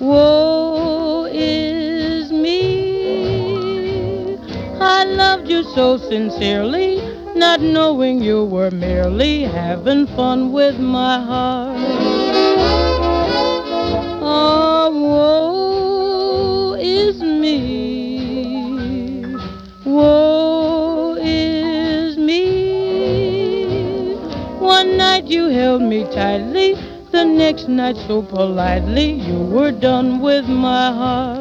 Woe is me. I loved you so sincerely, not knowing you were merely having fun with my heart. Oh, woe is me. Woe is me. One night you held me tightly, the next night so politely you were done with my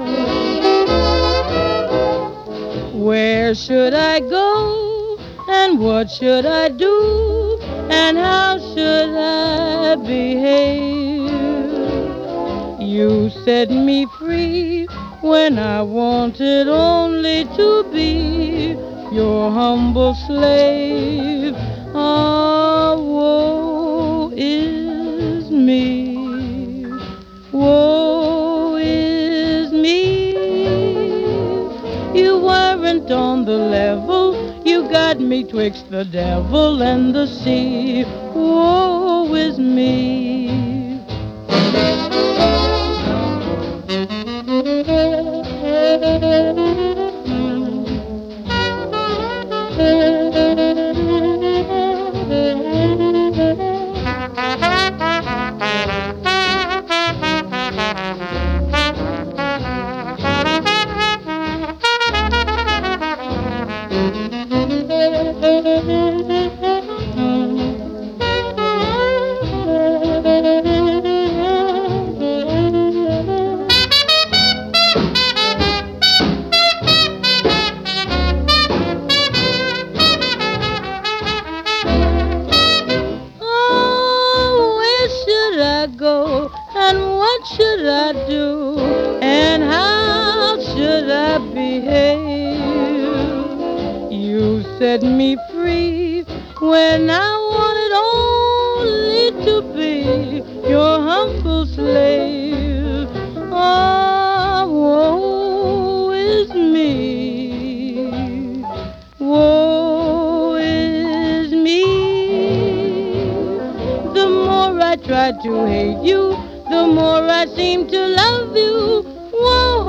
heart. Where should I go? And what should I do? And how should I behave? You set me free when I wanted only to be your humble slave. Ah, woe is me. Woe is me. You weren't on the level. You got me twixt the devil and the sea. Woe is me. Oh, where should I go? And what should I do? And how should I behave? You set me free when I wanted only to be your humble slave. Oh, woe is me. Woe is me. The more I try to hate you, the more I seem to love you. Woe